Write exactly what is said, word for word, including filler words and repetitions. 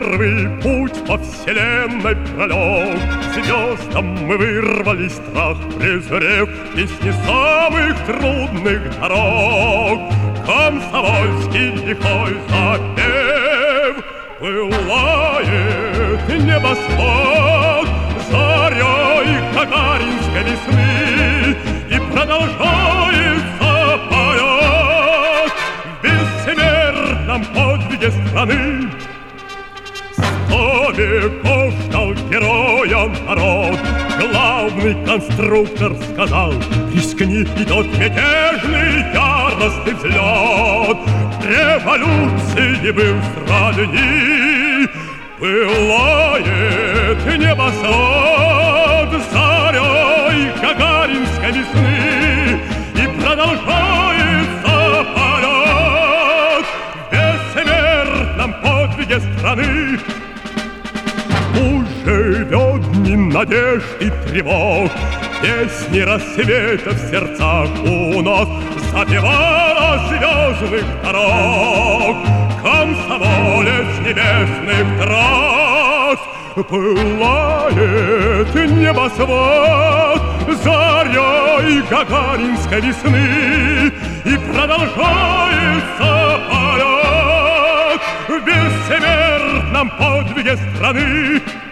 первый путь по вселенной пролег. Звездам мы вырвали страх, презрев песни самых трудных дорог. Комсомольский лихой запев пылает небосвод зарей гагаринской весны, и продолжается полет в бессмертном подвиге страны. Сто веков ждал героя народ, главный конструктор сказал: рискни, и тот мятежный яростный взлет революции был сродни. Пылает небосвод зарей гагаринской весны, и продолжается полет в бессмертном подвиге страны. Живет дни надежд и тревог, песни рассвета в сердцах у нас запевала звездных дорог. Комсомолец небесных трасс пылает небосвод зарей гагаринской весны, и продолжается полет в бессмертном подвиге страны.